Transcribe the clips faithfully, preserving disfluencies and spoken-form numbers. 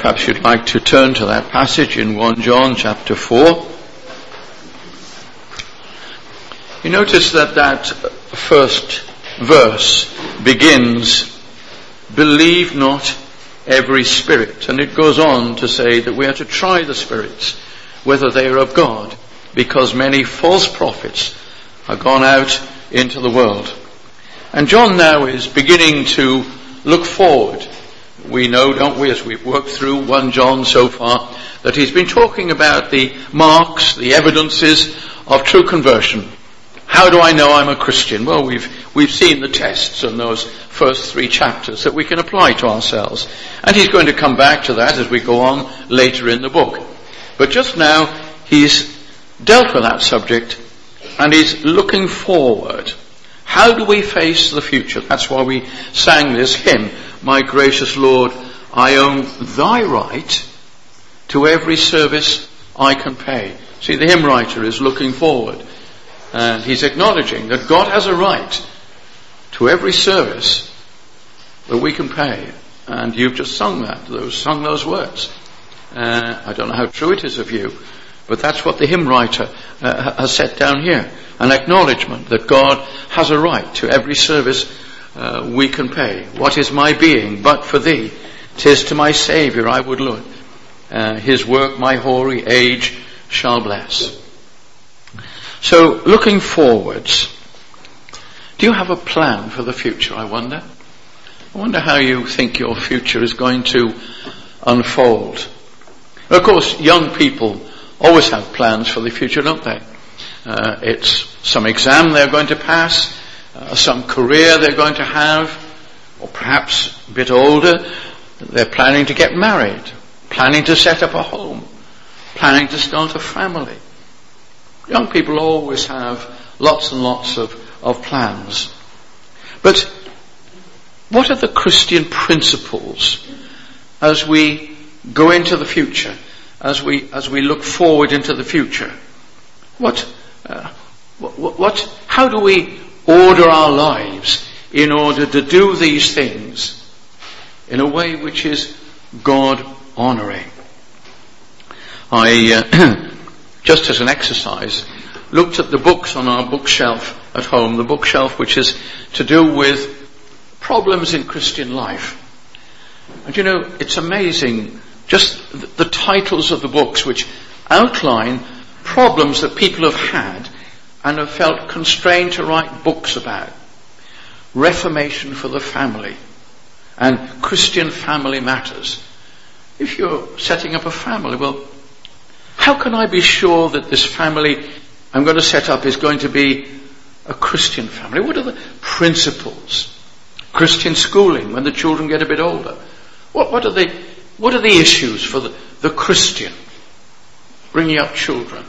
perhaps you'd like to turn to that passage in First John chapter four. You notice that that first verse begins, "Believe not every spirit." And it goes on to say that we are to try the spirits, whether they are of God, because many false prophets are gone out into the world. And John now is beginning to look forward. We know, don't we, as we've worked through First John so far, that he's been talking about the marks, the evidences of true conversion. How do I know I'm a Christian? Well, we've we've seen the tests in those first three chapters that we can apply to ourselves. And he's going to come back to that as we go on later in the book. But just now, he's dealt with that subject and he's looking forward. How do we face the future? That's why we sang this hymn, "My gracious Lord, I own thy right to every service I can pay." See, the hymn writer is looking forward. And he's acknowledging that God has a right to every service that we can pay. And you've just sung that, those, sung those words. Uh, I don't know how true it is of you, but that's what the hymn writer uh, has set down here. An acknowledgement that God has a right to every service uh, we can pay. "What is my being but for thee? 'Tis to my Saviour I would look. Uh, his work my hoary age shall bless." So, looking forwards, do you have a plan for the future, I wonder? I wonder how you think your future is going to unfold. Of course, young people always have plans for the future, don't they? Uh, it's some exam they're going to pass, uh, some career they're going to have, or perhaps a bit older, they're planning to get married, planning to set up a home, planning to start a family. Young people always have lots and lots of, of plans. But what are the Christian principles as we go into the future, as we as we look forward into the future? What, uh, what, what, how do we order our lives in order to do these things in a way which is God-honouring? I... Uh, just as an exercise, looked at the books on our bookshelf at home, the bookshelf which is to do with problems in Christian life. And you know, it's amazing, just the titles of the books which outline problems that people have had and have felt constrained to write books about. Reformation for the family and Christian family matters. If you're setting up a family, well, how can I be sure that this family I'm going to set up is going to be a Christian family? What are the principles? Christian schooling when the children get a bit older. What, what are the what are the issues for the, the Christian bringing up children?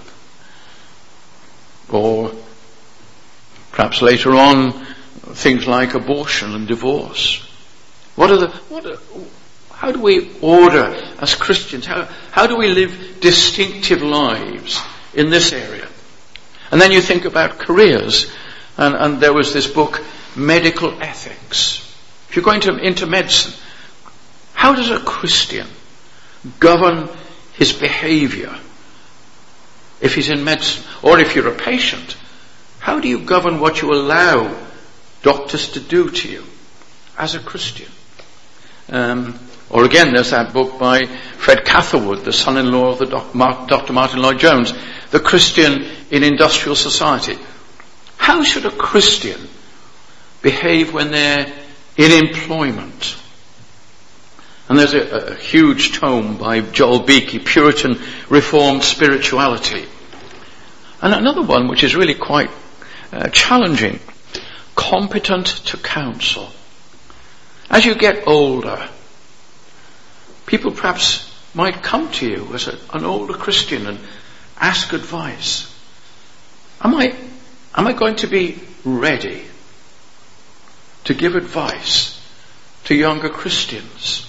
Or perhaps later on, things like abortion and divorce. What are the what are, How do we order as Christians? How, how do we live distinctive lives in this area? And then you think about careers. And, and there was this book, Medical Ethics. If you're going to, into medicine, how does a Christian govern his behavior if he's in medicine? Or if you're a patient, how do you govern what you allow doctors to do to you as a Christian? Um, Or again, there's that book by Fred Catherwood, the son-in-law of the doc, Mark, Doctor Martin Lloyd-Jones, The Christian in Industrial Society. How should a Christian behave when they're in employment? And there's a, a huge tome by Joel Beakey, Puritan Reformed Spirituality. And another one which is really quite uh, challenging, Competent to Counsel. As you get older, people perhaps might come to you as a, an older Christian and ask advice. Am I, am I going to be ready to give advice to younger Christians?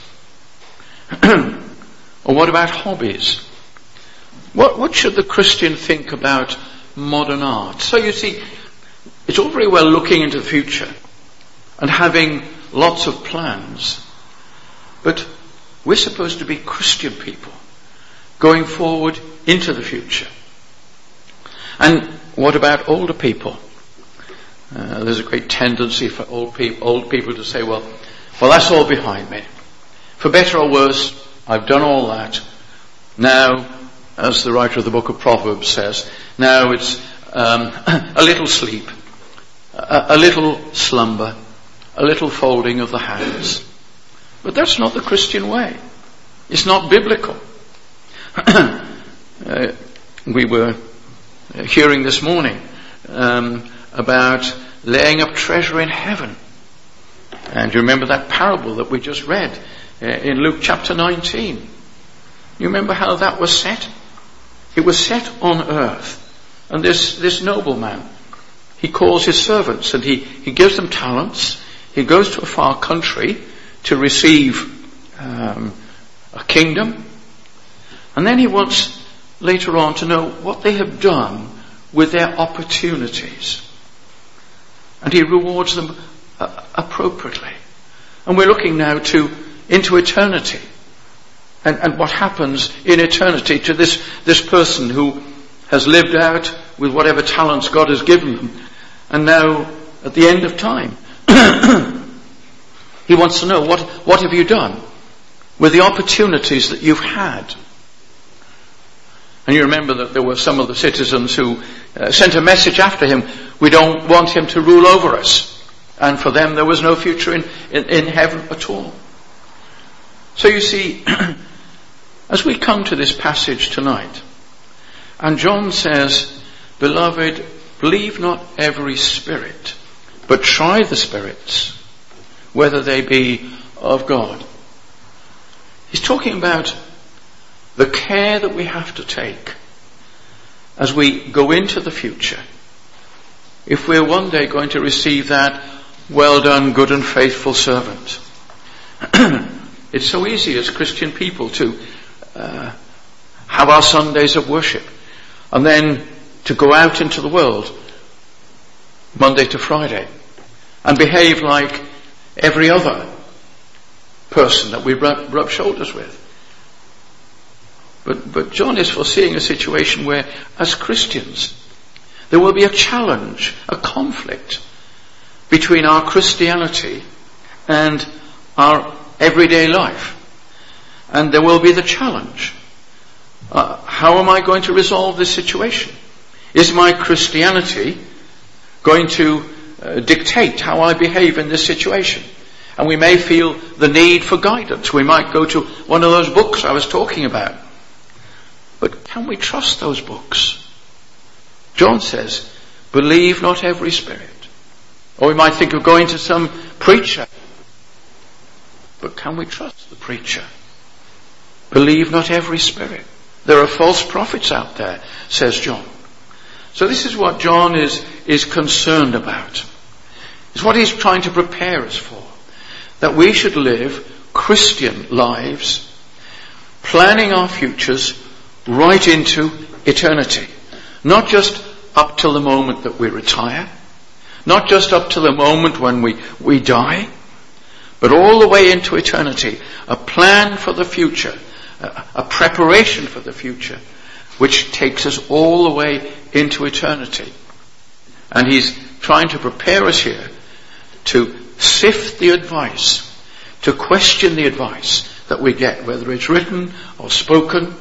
Or what about hobbies? What, what should the Christian think about modern art? So you see, it's all very well looking into the future and having lots of plans, but We're supposed to be Christian people, going forward into the future. And what about older people? Uh, there's a great tendency for old people, old people to say, well, well, that's all behind me. For better or worse, I've done all that. Now, as the writer of the book of Proverbs says, now it's um, a little sleep, a, a little slumber, a little folding of the hands. But that's not the Christian way. It's not biblical. uh, we were hearing this morning um, about laying up treasure in heaven. And you remember that parable that we just read uh, in Luke chapter nineteen. You remember how that was set? It was set on earth. And this, this nobleman, he calls his servants and he, he gives them talents. He goes to a far country to receive um, a kingdom. And then he wants later on to know what they have done with their opportunities. And he rewards them uh, appropriately. And we're looking now to into eternity. And, and what happens in eternity to this, this person who has lived out with whatever talents God has given them. And now, at the end of time, he wants to know, what, what have you done with the opportunities that you've had? And you remember that there were some of the citizens who uh, sent a message after him, we don't want him to rule over us. And for them there was no future in, in, in heaven at all. So you see, as we come to this passage tonight, and John says, beloved, believe not every spirit, but try the spirits, whether they be of God. He's talking about the care that we have to take as we go into the future. If we're one day going to receive that, well done, good and faithful servant. It's so easy as Christian people to uh, have our Sundays of worship and then to go out into the world Monday to Friday and behave like every other person that we rub, rub shoulders with. But, but John is foreseeing a situation where, as Christians, there will be a challenge, a conflict between our Christianity and our everyday life. And there will be the challenge. Uh, how am I going to resolve this situation? Is my Christianity going to uh, dictate how I behave in this situation? And we may feel the need for guidance. We might go to one of those books I was talking about. But can we trust those books? John says, believe not every spirit. Or we might think of going to some preacher. But can we trust the preacher? Believe not every spirit. There are false prophets out there, says John. So this is what John is, is concerned about. It's what he's trying to prepare us for. That we should live Christian lives, planning our futures right into eternity. Not just up till the moment that we retire, not just up till the moment when we, we die, but all the way into eternity. A plan for the future, a, a preparation for the future, which takes us all the way into eternity. And he's trying to prepare us here to sift the advice, to question the advice that we get, whether it's written or spoken,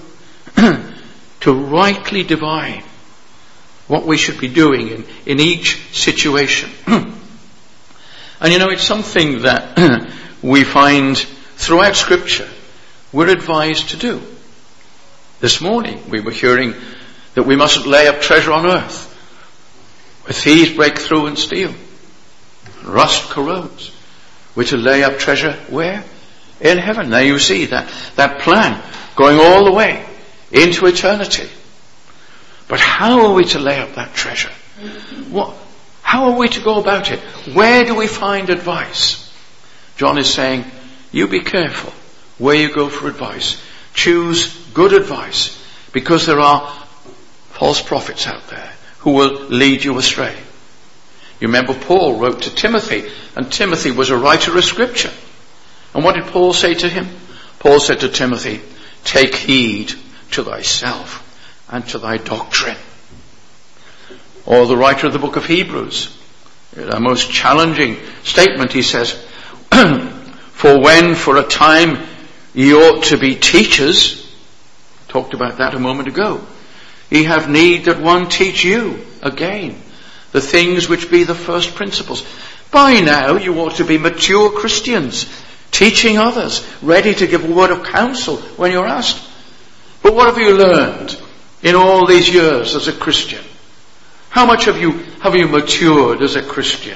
to rightly divine what we should be doing in, in each situation. And you know, it's something that we find throughout Scripture we're advised to do. This morning we were hearing that we mustn't lay up treasure on earth, where thieves break through and steal, rust corrodes. We're to lay up treasure where? In heaven. Now you see that, that plan going all the way into eternity. But how are we to lay up that treasure? What, how are we to go about it? Where do we find advice? John is saying, you be careful where you go for advice. Choose good advice, because there are false prophets out there who will lead you astray. You remember Paul wrote to Timothy, and Timothy was a writer of Scripture. And what did Paul say to him? Paul said to Timothy, take heed to thyself and to thy doctrine. Or the writer of the book of Hebrews, a most challenging statement, he says, for when for a time ye ought to be teachers, talked about that a moment ago, ye have need that one teach you again the things which be the first principles. By now you ought to be mature Christians, teaching others, ready to give a word of counsel when you're asked. But what have you learned in all these years as a Christian? How much have you have you matured as a Christian?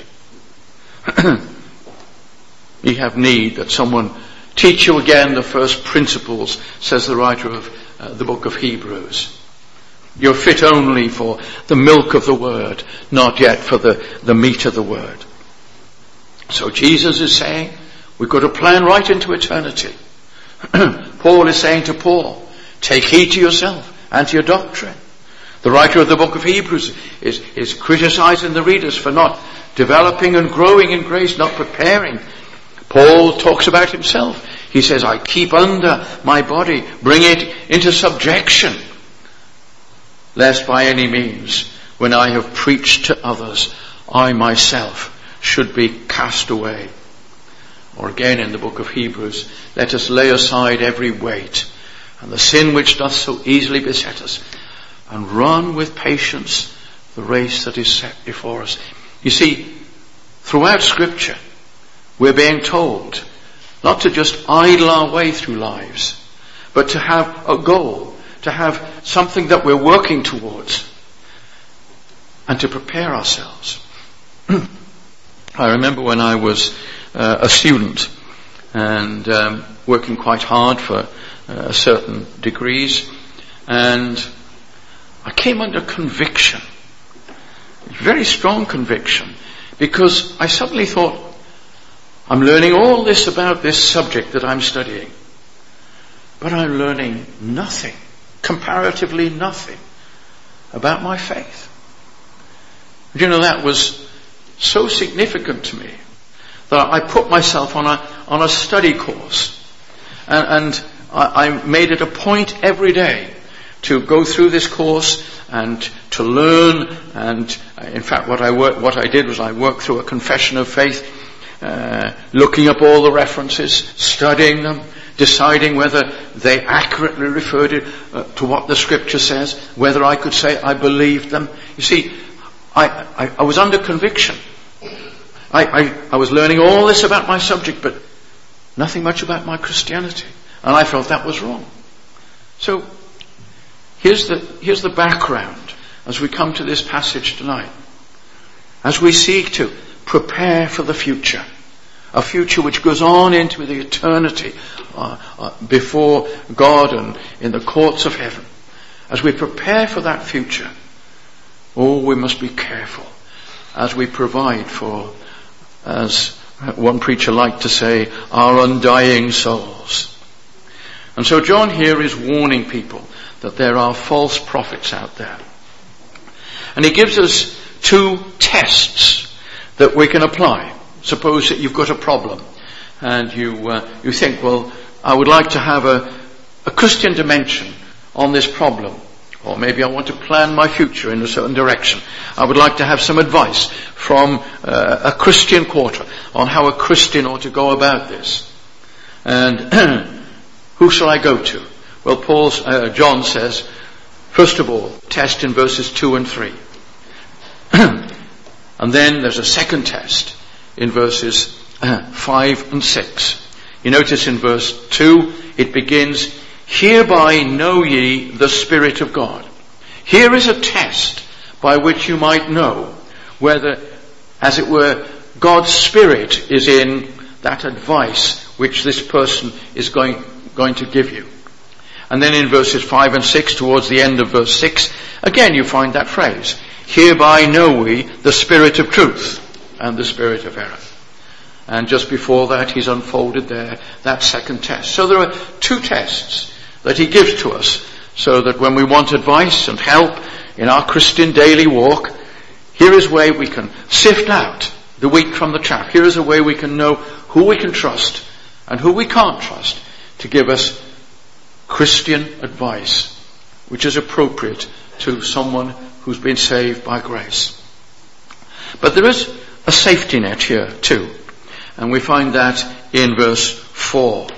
You have need that someone teach you again the first principles, says the writer of uh, the book of Hebrews. You're fit only for the milk of the word, not yet for the, the meat of the word. So Jesus is saying, we've got to plan right into eternity. Paul is saying to Paul, take heed to yourself and to your doctrine. The writer of the book of Hebrews is, is criticizing the readers for not developing and growing in grace, not preparing. Paul talks about himself. He says, I keep under my body, bring it into subjection, lest by any means, when I have preached to others, I myself should be cast away. Or again in the book of Hebrews, let us lay aside every weight and the sin which doth so easily beset us, and run with patience the race that is set before us. You see, throughout Scripture, we're being told not to just idle our way through lives, but to have a goal, to have something that we're working towards, and to prepare ourselves. I remember when I was uh, a student and um, working quite hard for uh, certain degrees, and I came under conviction, very strong conviction, because I suddenly thought, I'm learning all this about this subject that I'm studying, but I'm learning nothing, comparatively nothing, about my faith. And you know, that was so significant to me that I put myself on a on a study course, and, and I, I made it a point every day to go through this course and to learn. And in fact, what I work, what I did was I worked through a confession of faith, uh, looking up all the references, studying them, deciding whether they accurately referred it, uh, to what the Scripture says, whether I could say I believed them. You see, I, I, I was under conviction. I, I, I was learning all this about my subject, but nothing much about my Christianity. And I felt that was wrong. So, here's the, here's the background as we come to this passage tonight. As we seek to prepare for the future, a future which goes on into the eternity uh, uh, before God and in the courts of heaven. As we prepare for that future, oh, we must be careful as we provide for, as one preacher liked to say, our undying souls. And so John here is warning people that there are false prophets out there. And he gives us two tests that we can apply. Suppose that you've got a problem and you uh, you think, well, I would like to have a, a Christian dimension on this problem. Or maybe I want to plan my future in a certain direction. I would like to have some advice from uh, a Christian quarter on how a Christian ought to go about this. And who shall I go to? Well, Paul's, uh, John says, first of all, test in verses two and three. And then there's a second test in verses uh, five and six. You notice in verse two, it begins, hereby know ye the Spirit of God. Here is a test by which you might know whether, as it were, God's Spirit is in that advice which this person is going, going to give you. And then in verses five and six, towards the end of verse six, again you find that phrase, hereby know we the Spirit of truth and the Spirit of error. And just before that, he's unfolded there that second test. So there are two tests that he gives to us, so that when we want advice and help in our Christian daily walk, here is a way we can sift out the wheat from the chaff. Here is a way we can know who we can trust and who we can't trust, to give us Christian advice, which is appropriate to someone who's been saved by grace. But there is a safety net here too, and we find that in verse four.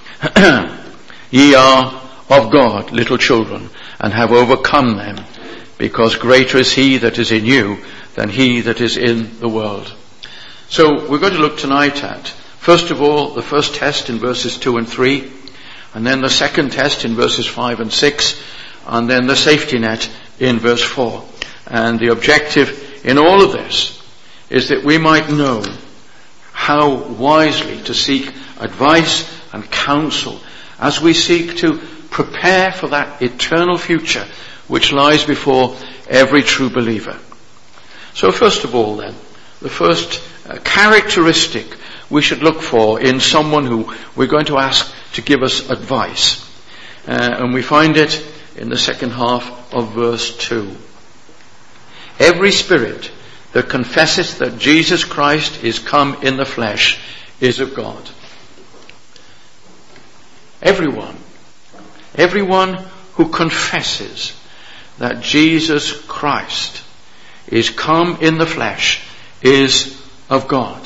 Ye are of God, little children, and have overcome them, because greater is he that is in you than he that is in the world. So we're going to look tonight at, first of all, the first test in verses two and three, and then the second test in verses five and six, and then the safety net in verse four. And the objective in all of this is that we might know how wisely to seek advice and counsel as we seek to prepare for that eternal future which lies before every true believer. So first of all then, the first uh, characteristic we should look for in someone who we're going to ask to give us advice. Uh, and we find it in the second half of verse two. Every spirit that confesseth that Jesus Christ is come in the flesh is of God. Everyone, everyone who confesses that Jesus Christ is come in the flesh is of God.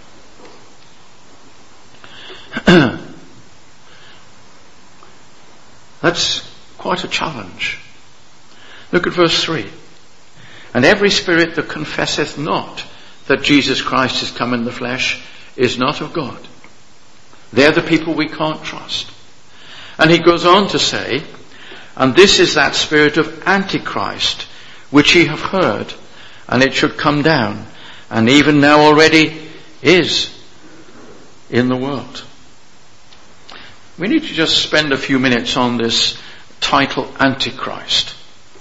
That's quite a challenge. Look at verse three. And every spirit that confesseth not that Jesus Christ is come in the flesh is not of God. They're the people we can't trust. And he goes on to say, and this is that spirit of Antichrist, which ye have heard, and it should come down, and even now already is in the world. We need to just spend a few minutes on this title Antichrist.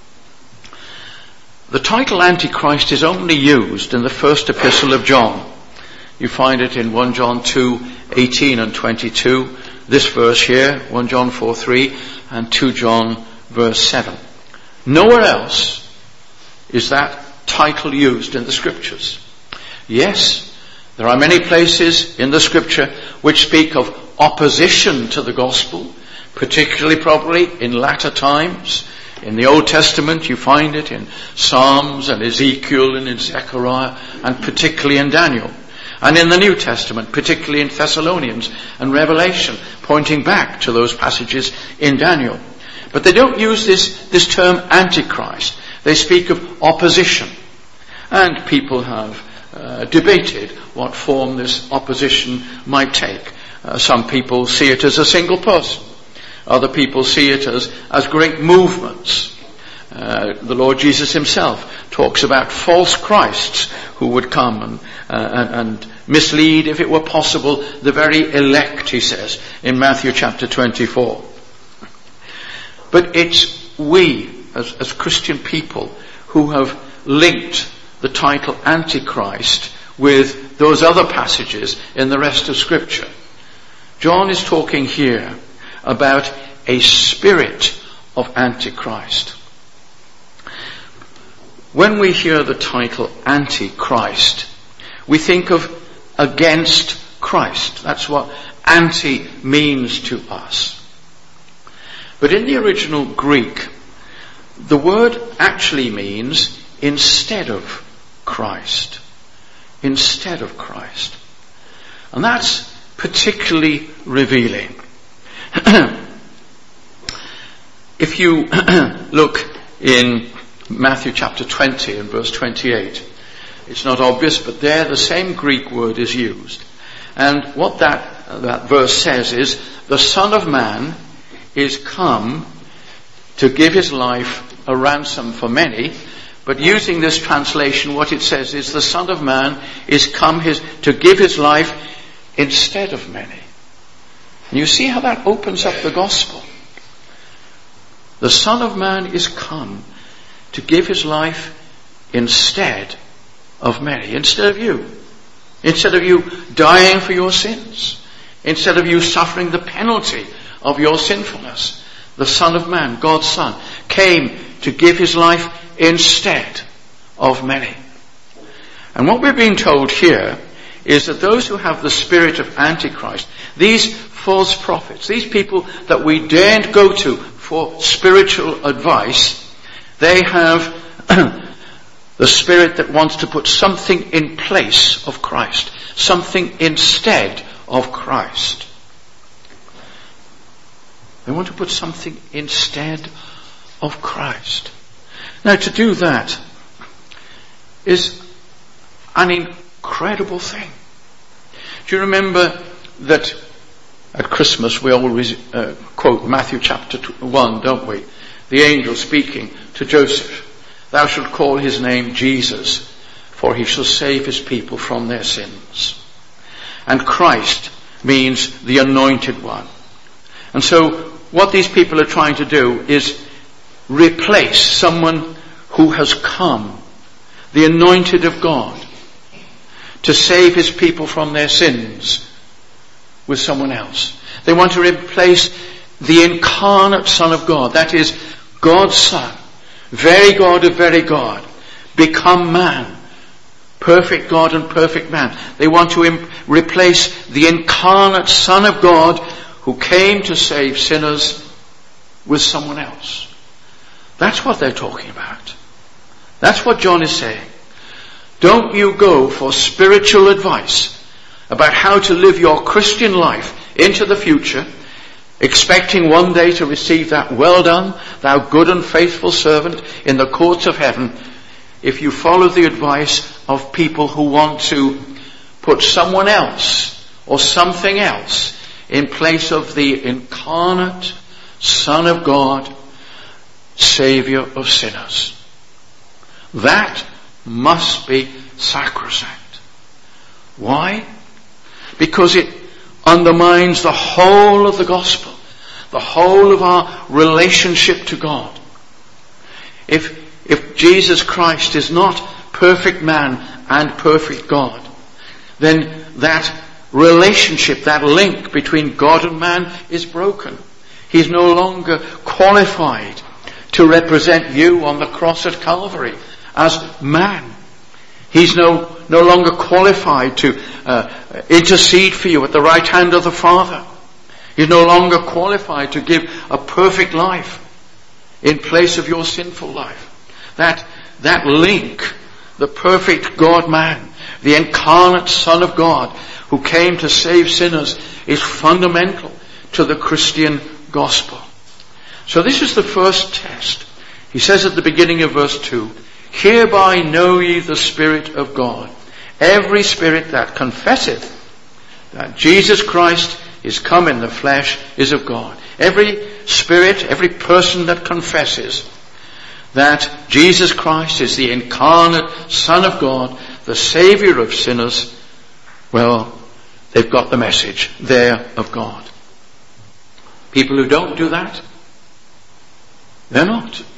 The title Antichrist is only used in the first epistle of John. You find it in First John two, eighteen and twenty-two. This verse here, First John four, three, and Second John verse seven. Nowhere else is that title used in the scriptures. Yes, there are many places in the scripture which speak of opposition to the gospel, particularly probably in latter times. In the Old Testament you find it in Psalms and Ezekiel and in Zechariah, and particularly in Daniel. And in the New Testament, particularly in Thessalonians and Revelation, pointing back to those passages in Daniel. But they don't use this, this term Antichrist. They speak of opposition. And people have uh, debated what form this opposition might take. Uh, some people see it as a single person. Other people see it as, as great movements. Uh, the Lord Jesus himself talks about false Christs who would come and, uh, and, and mislead, if it were possible, the very elect, he says, in Matthew chapter twenty-four. But it's we, as, as Christian people, who have linked the title Antichrist with those other passages in the rest of Scripture. John is talking here about a spirit of Antichrist. When we hear the title Antichrist, we think of against Christ. That's what anti means to us. But in the original Greek, the word actually means instead of Christ. Instead of Christ. And that's particularly revealing. If you look in Matthew chapter twenty and verse twenty-eight, it's not obvious, but there the same Greek word is used. And what that, that verse says is, the Son of Man is come to give his life a ransom for many. But using this translation, what it says is, the Son of Man is come his, to give his life instead of many. And you see how that opens up the gospel. The Son of Man is come to give his life instead of many. Instead of you. Instead of you dying for your sins. Instead of you suffering the penalty of your sinfulness. The Son of Man, God's Son, came to give his life instead of many. And what we're being told here is that those who have the spirit of Antichrist, these false prophets, these people that we daren't go to for spiritual advice, they have the spirit that wants to put something in place of Christ, something instead of Christ. They want to put something instead of Christ. Now, to do that is an incredible thing. Do you remember that at Christmas we always uh, quote Matthew chapter one, don't we? The angel speaking to Joseph. Thou shalt call his name Jesus, for he shall save his people from their sins. And Christ means the anointed one. And so what these people are trying to do is replace someone who has come, the anointed of God, to save his people from their sins, with someone else. They want to replace the incarnate Son of God, that is, God's Son, very God of very God, become man, perfect God and perfect man. They want to im- replace the incarnate Son of God who came to save sinners with someone else. That's what they're talking about. That's what John is saying. Don't you go for spiritual advice about how to live your Christian life into the future, expecting one day to receive that well done, thou good and faithful servant in the courts of heaven, if you follow the advice of people who want to put someone else or something else in place of the incarnate Son of God, Saviour of sinners. That must be sacrosanct. Why? Because it undermines the whole of the gospel, the whole of our relationship to God. If, if Jesus Christ is not perfect man and perfect God, then that relationship, that link between God and man is broken. He's no longer qualified to represent you on the cross at Calvary as man. He's no, no longer qualified to uh, intercede for you at the right hand of the Father. He's no longer qualified to give a perfect life in place of your sinful life. That, that link, the perfect God-man, the incarnate Son of God who came to save sinners, is fundamental to the Christian gospel. So this is the first test. He says at the beginning of verse two, hereby know ye the Spirit of God. Every spirit that confesseth that Jesus Christ is come in the flesh is of God. Every spirit, every person that confesses that Jesus Christ is the incarnate Son of God, the Saviour of sinners, well, they've got the message there of God. People who don't do that, they're not